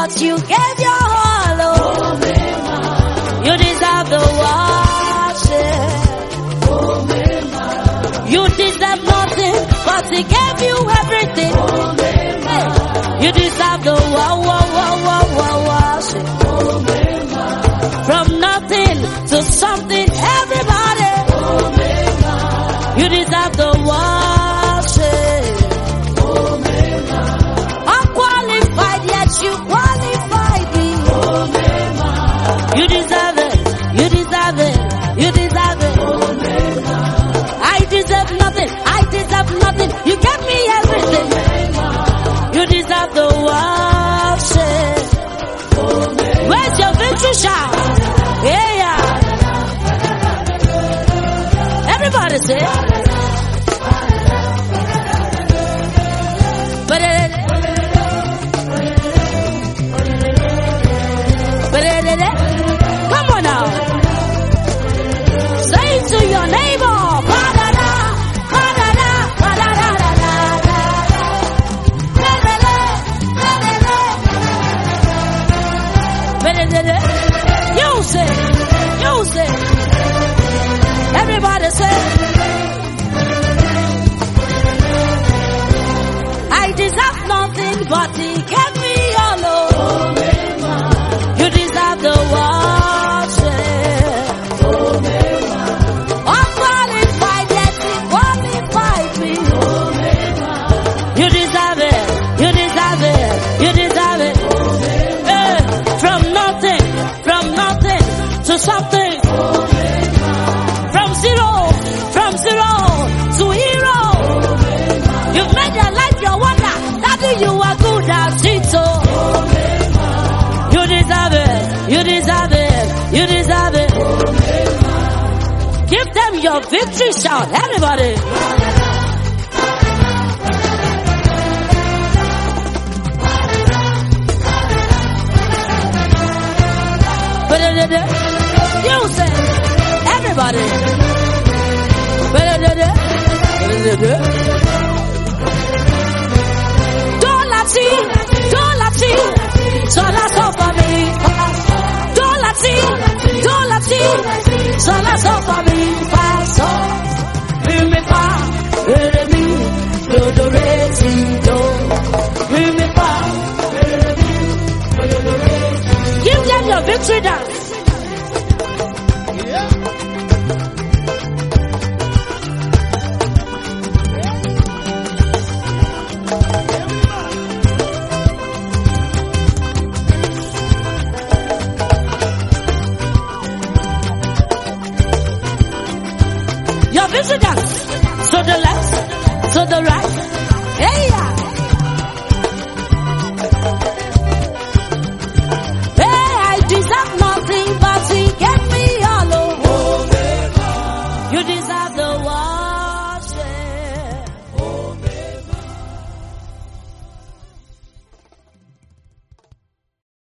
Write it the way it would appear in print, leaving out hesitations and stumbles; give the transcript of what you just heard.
but you gave your all. Oh, you deserve the worship. You deserve nothing, but he gave you everything. Hey, you deserve the worship. From nothing to something, everybody. You deserve the worship. Unqualified, yet you qualified me. You deserve it. You deserve it. You deserve it. I deserve nothing. I deserve nothing. You gave me everything. You deserve the worship. Where's your victory shout? Yeah. Everybody say. Come on now. Say it to your neighbor. You say. Everybody say. I deserve nothing, but he gave me all. You deserve the worship. Unqualified, yet he qualified me. You deserve it. You deserve it. You deserve it. From nothing to something. From zero to hero. You've made your life your wonder. Daddy, you are good at it. So you deserve it. You deserve it. You deserve it. Give them your victory shout, everybody. You say, everybody. Dolati, sola sofa mi. Dolati, sola sofa mi. Mi fa, mi, do re si do. Mi fa, give them your victory dance. Your victory dance.